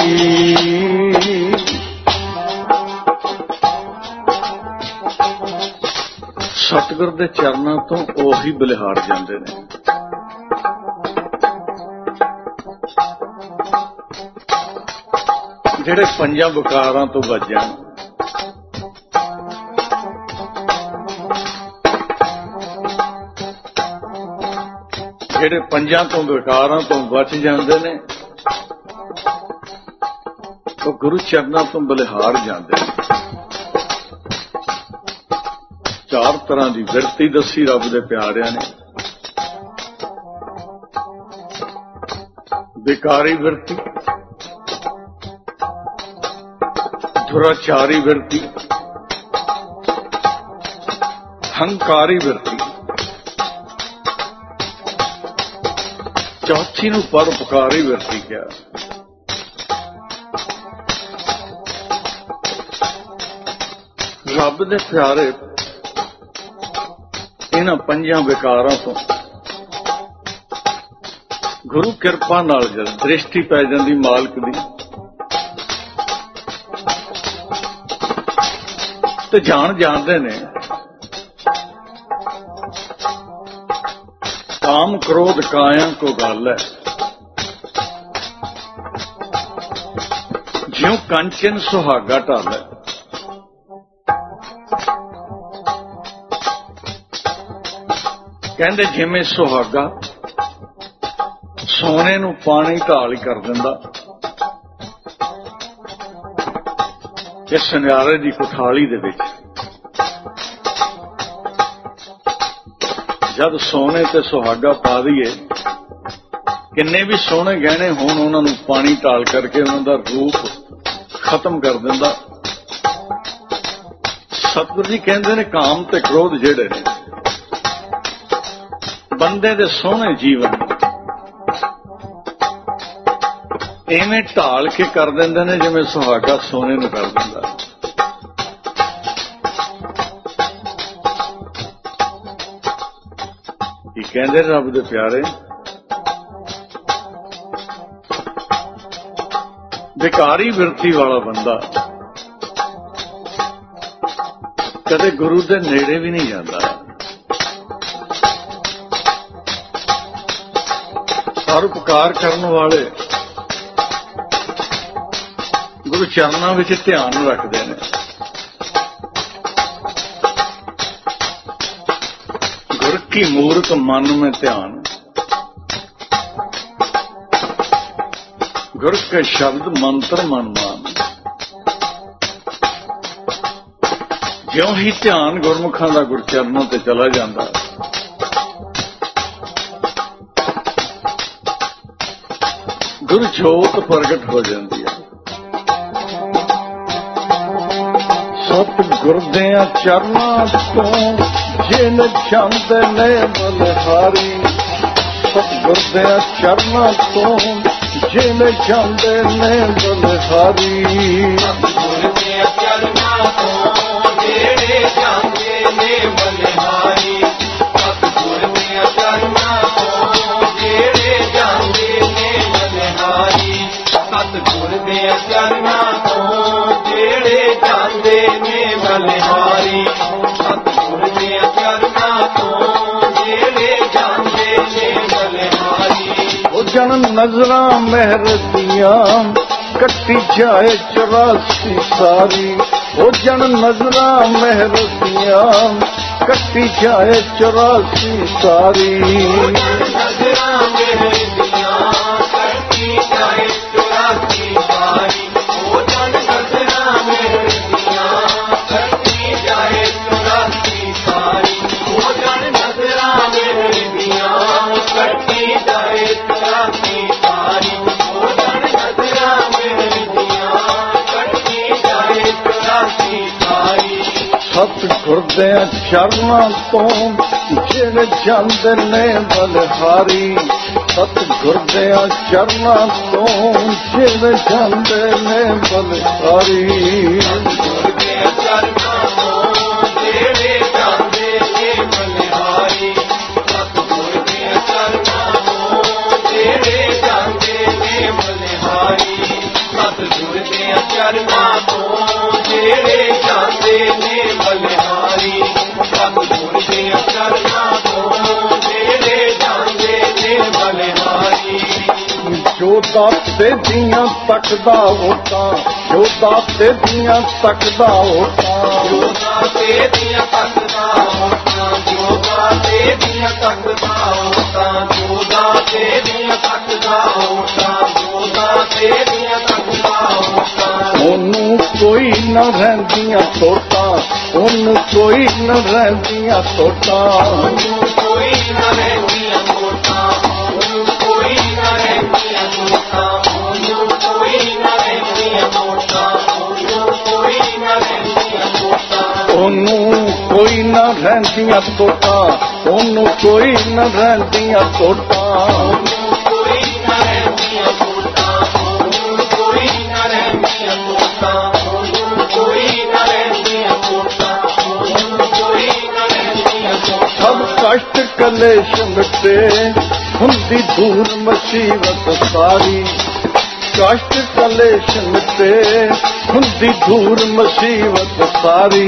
Speaker 1: ਸਤਿਗੁਰ ਦੇ ਚਰਨਾਂ ਤੋਂ ਉਹੀ ਬਲਿਹਾਰ ਜਾਂਦੇ ਨੇ ਜਿਹੜੇ ਪੰਜਾਂ ਵਿਕਾਰਾਂ ਤੋਂ ਬਚ ਜਾਣ ਜਿਹੜੇ ਪੰਜਾਂ ਤੋਂ ਵਿਕਾਰਾਂ ਤੋਂ ਬਚ ਜਾਂਦੇ ਨੇ ਉਹ ਗੁਰੂ ਚਰਨਾਂ ਤੋਂ ਬਲਿਹਾਰ ਜਾਂਦੇ ਨੇ ਚਾਰ ਤਰ੍ਹਾਂ ਦੀ ਵਿਰਤੀ ਦੱਸੀ ਰੱਬ ਦੇ ਪਿਆਰਿਆਂ ਨੇ ਵਿਕਾਰੀ ਵਿਰਤੀ ਦੁਰਾਚਾਰੀ ਵਿਰਤੀ ਹੰਕਾਰੀ ਵਿਰਤੀ ਚੌਥੀ ਨੂੰ ਪਰਉਪਕਾਰੀ ਵਿਰਤੀ ਕਿਹਾ ਰੱਬ ਦੇ ਪਿਆਰੇ ਇਹਨਾਂ ਪੰਜਾਂ ਵਿਕਾਰਾਂ ਤੋਂ ਗੁਰੂ ਕਿਰਪਾ ਨਾਲ ਜਦ ਦ੍ਰਿਸ਼ਟੀ ਪੈ ਜਾਂਦੀ ਮਾਲਕ ਦੀ ਤੇ ਜਾਣ ਜਾਣਦੇ ਨੇ ਕਾਮ ਕ੍ਰੋਧ ਕਾਇਆ ਕੋ ਗੱਲ ਹੈ, ਜਿਉ ਕੰਚਨ ਸੁਹਾਗਾ ਢਾਲ ਹੈ। ਕਹਿੰਦੇ ਜਿਵੇਂ ਸੁਹਾਗਾ ਸੋਨੇ ਨੂੰ ਪਾਣੀ ਢਾਲ ਕਰ ਦਿੰਦਾ, ਇਸ ਸੁਨਿਆਰੇ ਦੀ ਕੁਠਾਲੀ ਦੇ ਵਿੱਚ ਜਦ ਸੋਨੇ ਤੇ ਸੁਹਾਗਾ ਪਾ ਦਈਏ, ਕਿੰਨੇ ਵੀ ਸੋਹਣੇ ਗਹਿਣੇ ਹੋਣ ਉਹਨਾਂ ਨੂੰ ਪਾਣੀ ਢਾਲ ਕਰਕੇ ਉਹਨਾਂ ਦਾ ਰੂਪ ਖਤਮ ਕਰ ਦਿੰਦਾ। ਸਤਿਗੁਰੂ ਜੀ ਕਹਿੰਦੇ ਨੇ ਕਾਮ ਤੇ ਕ੍ਰੋਧ ਜਿਹੜੇ ਨੇ ਬੰਦੇ ਦੇ ਸੋਹਣੇ ਜੀਵਨ ਐਵੇਂ ਢਾਲ ਕੇ ਕਰ ਦਿੰਦੇ ਨੇ ਜਿਵੇਂ ਸੁਹਾਗਾ ਸੋਨੇ ਨੂੰ ਕਰ ਦਿੰਦਾ। ਇਹ ਕਹਿੰਦੇ ਰੱਬ ਦੇ ਪਿਆਰੇ ਵਿਕਾਰੀ ਬਿਰਤੀ ਵਾਲਾ ਬੰਦਾ ਕਦੇ ਗੁਰੂ ਦੇ ਨੇੜੇ ਵੀ ਨਹੀਂ ਜਾਂਦਾ। ਪਰਉਪਕਾਰ ਕਰਨ ਵਾਲੇ ਗੁਰੂ ਚਰਨਾਂ ਵਿੱਚ ਧਿਆਨ ਰੱਖਦੇ ਨੇ। ਗੁਰ ਕੀ ਮੂਰਤ ਮਨ में ਧਿਆਨ, ਗੁਰ ਕੇ ਸ਼ਬਦ ਮੰਤਰ ਮਨ ਮਾਨ। ਜਿਉਂ ਹੀ ਧਿਆਨ ਗੁਰਮੁਖਾਂ ਦਾ ਗੁਰਚਰਨਾਂ ਤੇ ਚਲਾ ਜਾਂਦਾ, ਗੁਰ ਜੋਤ ਪ੍ਰਗਟ ਹੋ ਜਾਂਦੀ ਹੈ। ਸਤਿਗੁਰ ਦਿਆਂ ਚਰਨਾਂ ਤੋਂ ਜਿਨ ਚੰਦ ਨੇ ਬਲਿਹਾਰੀ, ਸਤਿਗੁਰ ਦਿਆਂ ਚਰਨਾਂ ਤੋਂ ਜਿਨ ਚੰਦ ਨੇ ਬਲਿਹਾਰੀ।
Speaker 2: ਸਤਿਗੁਰ ਦਿਆਂ ਚਰਨਾਂ ਤੋਂ ਜਿਹੜੇ ਜਾਂਦੇ ਨੇ ਬਲਿਹਾਰੀ, ਸਤਿਗੁਰ ਦਿਆਂ ਚਰਨਾਂ ਤੋਂ ਜਿਹੜੇ ਜਾਂਦੇ ਨੇ ਬਲਿਹਾਰੀ, ਸਤਿਗੁਰ ਦਿਆਂ ਚਰਨਾਂ ਤੋਂ ਜਿਹੜੇ ਜਾਂਦੇ ਨੇ ਬਲਿਹਾਰੀ, ਸਤਿਗੁਰ ਦਿਆਂ ਚਰਨਾਂ ਤੋਂ ਜਿਹੜੇ ਜਾਂਦੇ ਨੇ ਬਲਿਹਾਰੀ।
Speaker 1: ਉਹ ਜਨ ਨਜ਼ਰਾਂ ਮਹਿਰ ਦੀਆਂ ਕੱਟੀ ਜਾਏ ਚੁਰਾਸੀ ਸਾਰੀ, ਉਹ ਜਨ ਨਜ਼ਰਾਂ ਮਹਿਰ ਦੀਆਂ ਕੱਟੀ ਜਾਏ ਚੁਰਾਸੀ ਸਾਰੀ।
Speaker 2: ਨਜ਼ਰਾਂ ਮਹਿਰ ਦੀਆਂ ਕੱਟੀ ਜਾਏ ਚੁਰਾਸੀ ਸਾਰੀ, ਉਹ ਜਨ ਨਜ਼ਰਾਂ ਮਹਿਰ ਦੀਆਂ ਕੱਟੀ ਜਾਏ ਚੁਰਾਸੀ ਸਾਰੀ, ਉਹ ਜਨ ਨਜ਼ਰਾਂ ਮਹਿਰ ਦੀਆਂ ਕੱਟੀ ਜਾਏ ਚੁਰਾਸੀ ਸਾਰੀ, ਉਹ ਜਨ ਨਜ਼ਰਾਂ ਮਹਿਰ ਦੀਆਂ ਕੱਟੀ ਜਾਏ ਚੁਰਾਸੀ ਸਾਰੀ।
Speaker 1: ਸਤਿਗੁਰ ਦਿਆਂ ਚਰਨਾਂ ਤੋਂ ਜਿਨ ਜਾਂਦੇ ਨੇ ਬਲਿਹਾਰੀ, ਸਤਿਗੁਰ ਦਿਆਂ ਚਰਨਾਂ ਤੋਂ ਜਿਨ ਜਾਂਦੇ ਨੇ ਬਲਿਹਾਰੀ।
Speaker 2: ਸਤਿਗੁਰ ਦਿਆਂ ਚਰਨਾਂ ਤੋਂ ਜਿਹੜੇ ਜਾਂਦੇ ਨੇ ਬਲਿਹਾਰੀ, ਸਤਿਗੁਰ ਦਿਆਂ ਚਰਨਾਂ ਤੋਂ ਜਿਹੜੇ ਜਾਂਦੇ ਨੇ ਬਲਿਹਾਰੀ, ਸਤਿਗੁਰ ਦਿਆਂ ਚਰਨਾਂ ਤੋਂ ਜਿਹੜੇ ਜਾਂਦੇ ਨੇ ਬਲਿਹਾਰੀ, ਸਤਿਗੁਰ ਦਿਆਂ ਚਰਨਾਂ ਤੋਂ ਜਿਹੜੇ ਜਾਂਦੇ ਨੇ ਬਲਿਹਾਰੀ।
Speaker 1: ਜੋ ਦਾਤੇ ਦੀਆਂ ਤੱਕਦਾ ਹੋਤਾ, ਜੋ ਦਾਤੇ ਦੀਆਂ ਤੱਕਦਾ ਹੋਤਾ,
Speaker 2: ਜੋ ਦਾਤੇ ਦੀਆਂ ਤੱਕਦਾ ਹੋਤਾ, ਜੋ ਦਾਤੇ ਦੀਆਂ ਤੱਕਦਾ ਹੋਤਾ, ਜੋ ਦਾਤੇ ਦੀਆਂ ਤੱਕਦਾ ਹੋਤਾ, ਜੋ ਦਾਤੇ ਦੀਆਂ ਤੱਕਦਾ ਹੋਤਾ।
Speaker 1: ਉਹਨੂੰ ਕੋਈ ਨਾ ਰਹਿੰਦੀਆਂ ਤੋਟਾਂ, ਉਹਨੂੰ ਕੋਈ ਨਾ ਰਹਿੰਦੀਆਂ ਤੋਟਾਂ,
Speaker 2: ਉਹਨੂੰ ਕੋਈ ਨਾ ਰਹਿੰਦੀਆਂ ਤੋਟਾਂ, ਉਹਨੂੰ ਕੋਈ ਨਾ ਰਹਿੰਦੀਆਂ ਤੋਟਾਂ, ਉਹਨੂੰ ਕੋਈ ਨਾ ਰਹਿੰਦੀਆਂ ਤੋਟਾਂ, ਉਹਨੂੰ ਕੋਈ ਨਾ ਰਹਿੰਦੀਆਂ ਤੋਟਾਂ।
Speaker 1: ਉਹਨੂੰ ਕੋਈ ਨਾ ਰਹਿੰਦੀਆਂ ਤੋਟਾਂ, ਉਹਨੂੰ ਕੋਈ ਨਾ ਰਹਿੰਦੀਆਂ ਤੋਟਾਂ।
Speaker 2: ਉਹਨੂੰ ਕੋਈ ਨਾ ਰਹਿੰਦੀਆਂ ਤੋਟਾਂ, ਉਹਨੂੰ ਕੋਈ ਨਾ ਰਹਿੰਦੀਆਂ ਤੋਟਾਂ, ਉਹਨੂੰ ਕੋਈ ਨਾ ਰਹਿੰਦੀਆਂ ਤੋਟਾਂ।
Speaker 1: ਕਲੇਸ਼ ਮਿਟੇ ਹੁੰਦੀ ਦੂਰ ਮੁਸੀਬਤ ਸਾਰੀ ਕਸ਼ਟ ਕਲੇਸ਼ ਮਿਟੇ ਹੁੰਦੀ ਦੂਰ ਮੁਸੀਬਤ ਸਾਰੀ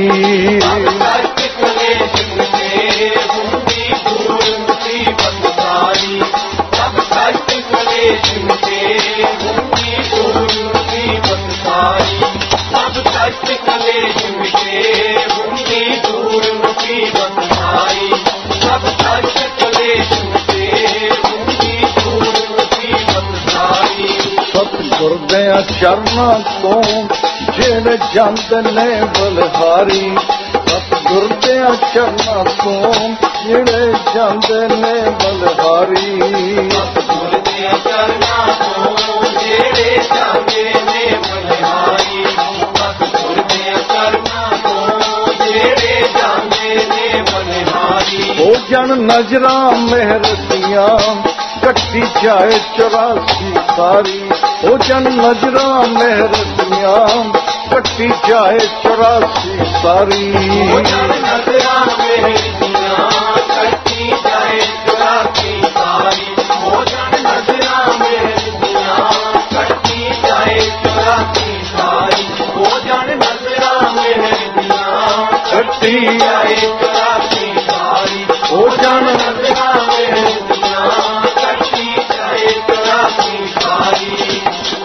Speaker 2: ਕਸ਼ਟ ਕਲੇਸ਼ ਮਿਟੇ ਹੁੰਦੀ ਦੂਰ ਮੁਸੀਬਤ ਸਾਰੀ ਸਭ ਕਸ਼ਟ ਕਲੇਸ਼ ਮਿਟੇ ਹੁੰਦੀ ਦੂਰ ਮੁਸੀਬਤ ਸਾਰੀ ਸਭ ਕਸ਼ਟ ਕਲੇਸ਼ ਮਿਟੇ ਹੁੰਦੀ ਦੂਰ ਮੁਸੀਬਤ ਸਾਰੀ ਸਭ ਕਸ਼ਟ ਕਲੇਸ਼ ਮਿਟੇ ਹੁੰਦੀ ਦੂਰ ਮੁਸੀਬਤ ਸਾਰੀ
Speaker 1: ਸਤਿਗੁਰ ਦੇ ਚਰਨਾਂ ਤੋਂ ਜਿਹੜੇ ਜਾਂਦੇ ਨੇ ਬਲਿਹਾਰੀ ਸਤਿਗੁਰ ਦੇ ਚਰਨਾਂ ਤੋਂ ਜਿਹੜੇ ਜਾਂਦੇ ਨੇ ਬਲਿਹਾਰੀ
Speaker 2: ਸਤਿਗੁਰ ਦੇ ਚਰਨਾਂ ਤੋਂ ਜਿਹੜੇ ਜਾਂਦੇ ਨੇ ਬਲਿਹਾਰੀ ਸਤਿਗੁਰ ਦੇ ਚਰਨਾਂ ਤੋਂ ਜਿਹੜੇ ਜਾਂਦੇ ਨੇ ਬਲਿਹਾਰੀ
Speaker 1: ਹੋ ਜਨ ਨਜ਼ਰਾਂ ਮਿਹਰ ਦੀਆਂ ਕੱਟੀ ਜਾਏ ਚੁਰਾਸੀ ਸਾਰੀ ਹੋ ਜਨ ਨਜ਼ਰਾਂ ਮਿਹਰ ਦੀਆਂ ਕੱਟੀ ਜਾਏ ਚੁਰਾਸੀ ਸਾਰੀ
Speaker 2: ਹੋ ਜਨ ਨਜ਼ਰਾਂ ਮਿਹਰ ਦੀਆਂ ਕੱਟੀ ਜਾਏ ਚੁਰਾਸੀ ਸਾਰੀ ਹੋ ਜਨ ਨਜ਼ਰਾਂ ਮਿਹਰ ਦੀਆਂ ਕੱਟੀ ਜਾਏ ਚੁਰਾਸੀ ਸਾਰੀ ਹੋ ਜਨ ਨਜ਼ਰਾਂ ਮਿਹਰ ਦੀਆਂ ਕੱਟੀ ਜਾਏ ਚੁਰਾਸੀ ਸਾਰੀ
Speaker 1: ਹੋ ਜਨ
Speaker 2: ਨਜ਼ਰਾਂ ਮਿਹਰ ਦੀਆਂ ਕੱਟੀ ਜਾਏ ਚੁਰਾਸੀ ਸਾਰੀ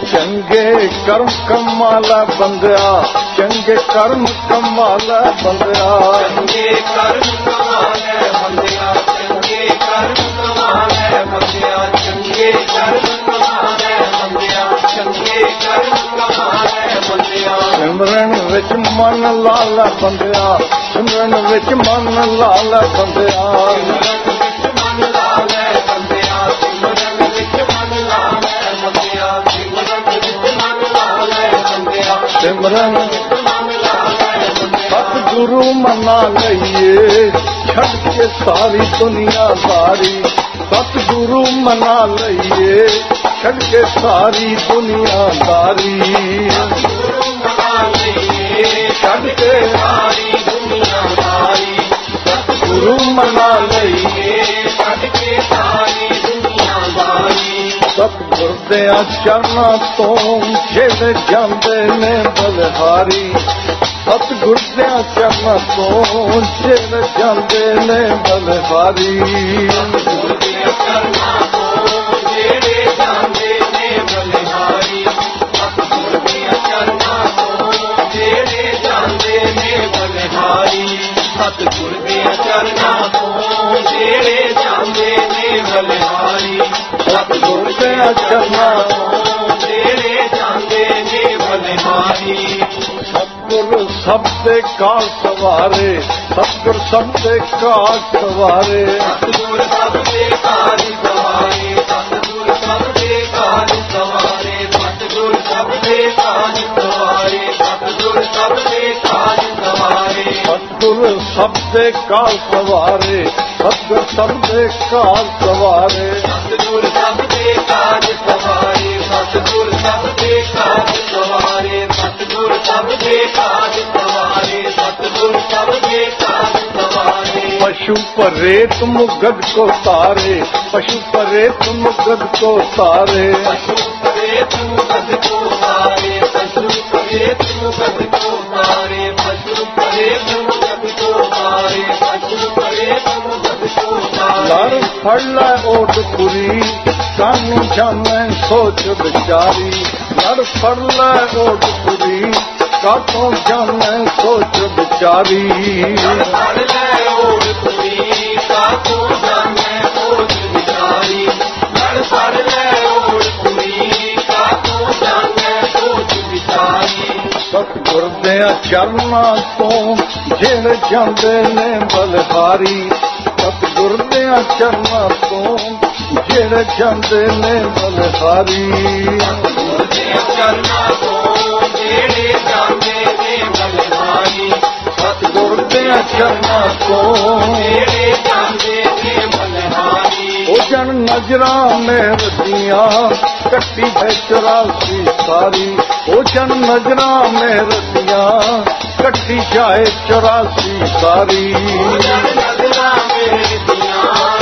Speaker 1: ਚੰਗੇ ਕਰਮ ਕਮਾਲਾ ਬੰਦਿਆ ਚੰਗੇ ਕਰਮ ਕਮਾਲਾ ਬੰਦਿਆ
Speaker 2: ਚੰਗੇ ਕਰਮ ਕਮਾਲੇ ਬੰਦਿਆ ਚੰਗੇ ਕਰਮ ਕਮਾਲੇ ਬੰਦਿਆ ਚੰਗੇ ਕਰਮ ਕਮਾਲੇ ਬੰਦਿਆ ਚੰਗੇ ਕਰਮ ਕਮਾਲੇ ਬੰਦਿਆ
Speaker 1: ਸਿਮਰਨ ਵਿੱਚ ਮਨ ਲਾਲਾ ਬੰਦਿਆ ਸਿਮਰਨ ਵਿੱਚ ਮਨ ਲਾਲਾ ਬੰਦਿਆ
Speaker 2: ਸਿਮਰਨ ਵਿੱਚ ਮਨ ਲਾਲੇ ਬੰਦਿਆ ਸਿਮਰਨ ਵਿੱਚ ਮਨ ਲਾਲੇ ਬੰਦਿਆ ਸਿਮਰਨ ਵਿੱਚ ਮਨ ਲਾਲੇ ਬੰਦਿਆ
Speaker 1: ਸਿਮਰਨ
Speaker 2: ਮਨ ਲਾਲੇ ਬੰਦਿਆ
Speaker 1: ਸਤਿਗੁਰੂ ਮਨਾ ਲਈਏ ਛੱਡ ਕੇ ਸਾਰੀ ਦੁਨੀਆਦਾਰੀ ਸਤਿਗੁਰੂ ਮਨਾ ਲਈਏ ਛੱਡ ਕੇ ਸਾਰੀ ਦੁਨੀਆਦਾਰੀ
Speaker 2: ਗੁਰੂ ਮਨਾ ਲਈਏ
Speaker 1: ਛੱਡ ਕੇ
Speaker 2: ਸਾਰੀ ਦੁਨੀਆਦਾਰੀ
Speaker 1: ਸਤਿਗੁਰੂ ਮਨਾ ਲਈਏ
Speaker 2: ਛੱਡ ਕੇ ਸਾਰੀ ਦੁਨੀਆਦਾਰੀ
Speaker 1: ਸਤਿਗੁਰ ਦੇ ਚਰਨਾਂ ਤੋਂ ਜਿਹੜੇ ਜਾਂਦੇ ਨੇ ਬਲਿਹਾਰੀ ਸਤਿਗੁਰ ਦੇ ਚਰਨਾਂ ਤੋਂ ਜਿਹੜੇ ਜਾਂਦੇ ਨੇ ਬਲਿਹਾਰੀ
Speaker 2: ਗੁਰੂ ਦੇ ਚਰਨਾਂ ਤੋਂ ਜਿਹੜੇ ਜਾਂਦੇ ਨੇ ਬਲਿਹਾਰੀ ਸਤਿਗੁਰ ਦੇ ਚਰਨਾਂ ਤੋਂ ਜਿਹੜੇ ਜਾਂਦੇ ਨੇ ਬਲਿਹਾਰੀ ਸਤਿਗੁਰ ਦੇ ਚਰਨਾਂ ਤੋਂ ਜਿਹੜੇ ਜਾਂਦੇ ਨੇ ਬਲਿਹਾਰੀ ਸਤਿਗੁਰ ਦੇ ਚਰਨਾਂ ਤੋਂ ਜਿਹੜੇ ਜਾਂਦੇ ਨੇ ਬਲਿਹਾਰੀ
Speaker 1: ਸਤਿਗੁਰ ਸਭ ਦੇ ਕਾਲ ਸਵਾਰੇ ਸਤਿਗੁਰ ਸਭ ਦੇ ਕਾਲ ਸਵਾਰੇ
Speaker 2: ਸਤਿਗੁਰ ਸਭ ਦੇ ਕਾਜ ਸਵਾਰੇ ਸਤਿਗੁਰ ਸਭ ਦੇ ਕਾਜ ਸਵਾਰੇ ਸਤਿਗੁਰ ਸਭ ਦੇ ਕਾਜ ਸਵਾਰੇ ਸਤਿਗੁਰ ਸਭ ਦੇ ਕਾਜ ਸਵਾਰੇ
Speaker 1: ਸਤਿਗੁਰ ਸਭ ਦੇ ਕਾਲ ਸਵਾਰੇ ਸਤਿਗੁਰ ਸਭ ਦੇ ਕਾਲ ਸਵਾਰੇ
Speaker 2: ਸਤਿਗੁਰ ਸਭ ਦੇ ਕਾਜ ਸਵਾਰੇ ਸਤਿਗੁਰ ਸਭ ਦੇ ਕਾਜ ਸਵਾਰੇ ਸਤਿਗੁਰ ਸਭ ਦੇ ਕਾਜ ਸਵਾਰੇ ਸਤਿਗੁਰ ਸਭ ਦੇ ਕਾਜ ਸਵਾਰੇ
Speaker 1: पशु परे तुम गद को तारे पशु परे तुम गद को तारे
Speaker 2: पशु परे तुम गद को तारे पशु परे तुम गद को तारे पशु परे तुम गद को तारे पशु परे तुम गद को तारे
Speaker 1: लड़ फड़ लै ओट पुरी कानू जाने सोच बिचारी लड़ फड़ लै ओट पुरी कातों जाने सोच बिचारी
Speaker 2: लड़ ले ओट पुरी कातों जाने सोच बिचारी लड़ फड़ ले ओट पुरी कातों जाने सोच बिचारी
Speaker 1: सतगुर दे चरनां तो ਜਿਹੜੇ ਜਾਂਦੇ ਨੇ ਬਲਿਹਾਰੀ ਸਤਿਗੁਰ ਦੇ ਚਰਨਾਂ ਤੋਂ ਜਿਹੜੇ ਜਾਂਦੇ ਨੇ ਬਲਿਹਾਰੀ
Speaker 2: ਸਤਿਗੁਰ ਦੇ ਚਰਨਾਂ ਤੋਂ ਜਿਹੜੇ ਜਾਂਦੇ ਨੇ ਬਲਿਹਾਰੀ
Speaker 1: ਸਤਿਗੁਰ ਦੇ ਚਰਨਾਂ ਤੋਂ
Speaker 2: ਜਿਹੜੇ ਜਾਂਦੇ ਨੇ ਬਲਿਹਾਰੀ
Speaker 1: ਉਹ ਜਨ ਨਜ਼ਰਾਂ ਮਿਹਰ ਦੀਆਂ ਕੱਟੀ ਹੈ ਚੁਰਾਸੀ ਸਾਰੀ ਉਹ ਜਨ ਨਜ਼ਰਾਂ ਮਿਹਰ ਦੀਆਂ ਕੱਟੀ ਜਾਏ ਚੁਰਾਸੀ ਸਾਰੀ
Speaker 2: ਨਜ਼ਰਾਂ ਮੇਰੇ ਦੀਆਂ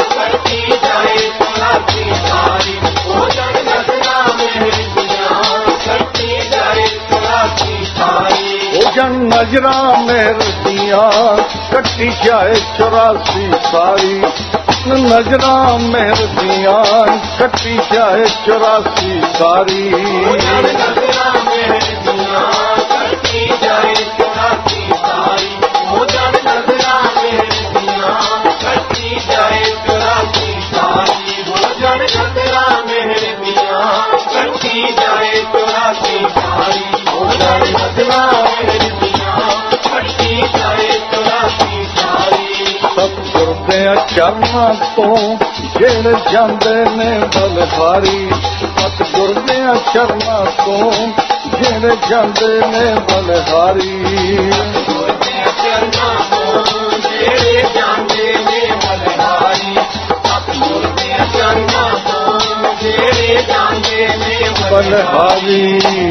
Speaker 1: ਨਜ਼ਰਾਂ ਮਿਹਰ ਦੀਆਂ ਕੱਟੀ ਜਾਏ ਚੁਰਾਸੀ ਸਾਰੀ ਨਜ਼ਰਾਂ ਮਿਹਰ ਦੀਆਂ ਕੱਟੀ ਜਾਏ ਚੁਰਾਸੀ ਸਾਰੀ
Speaker 2: ਨਜ਼ਰਾਂ ਮਿਹਰ ਦੀਆਂ ਕੱਟੀ ਜਾਏ ਚੁਰਾਸੀ ਸਾਰੀ ਹੋ ਜਾਣ ਨਜ਼ਰਾਂ ਮਿਹਰ ਦੀਆਂ ਕੱਟੀ ਜਾਏ ਚੁਰਾਸੀ ਸਾਰੀ ਹੋ ਜਾਣ ਨਜ਼ਰਾਂ ਮਿਹਰ ਦੀਆਂ ਕੱਟੀ ਜਾਏ ਚੁਰਾਸੀ ਸਾਰੀ ਹੋ ਜਾਣ ਨਜ਼ਰਾਂ ਮਿਹਰ ਦੀਆਂ ਕੱਟੀ ਜਾਏ ਚੁਰਾਸੀ ਸਾਰੀ
Speaker 1: ਸਤਿਗੁਰ ਦੇ ਚਰਨਾਂ ਤੋਂ ਜਿਹੜੇ ਜਾਂਦੇ ਨੇ ਬਲਿਹਾਰੀ ਸਤਿਗੁਰ ਦੇ ਚਰਨਾਂ ਤੋਂ ਜਿਹੜੇ ਜਾਂਦੇ ਨੇ ਬਲਿਹਾਰੀ
Speaker 2: ਸਤਿਗੁਰ ਦੇ ਚਰਨਾਂ ਤੋਂ ਜਿਹੜੇ ਜਾਂਦੇ ਨੇ ਬਲਿਹਾਰੀ ਸਤਿਗੁਰ ਦੇ ਚਰਨਾਂ ਤੋਂ ਜਿਹੜੇ ਜਾਂਦੇ ਨੇ
Speaker 1: ਬਲਿਹਾਰੀ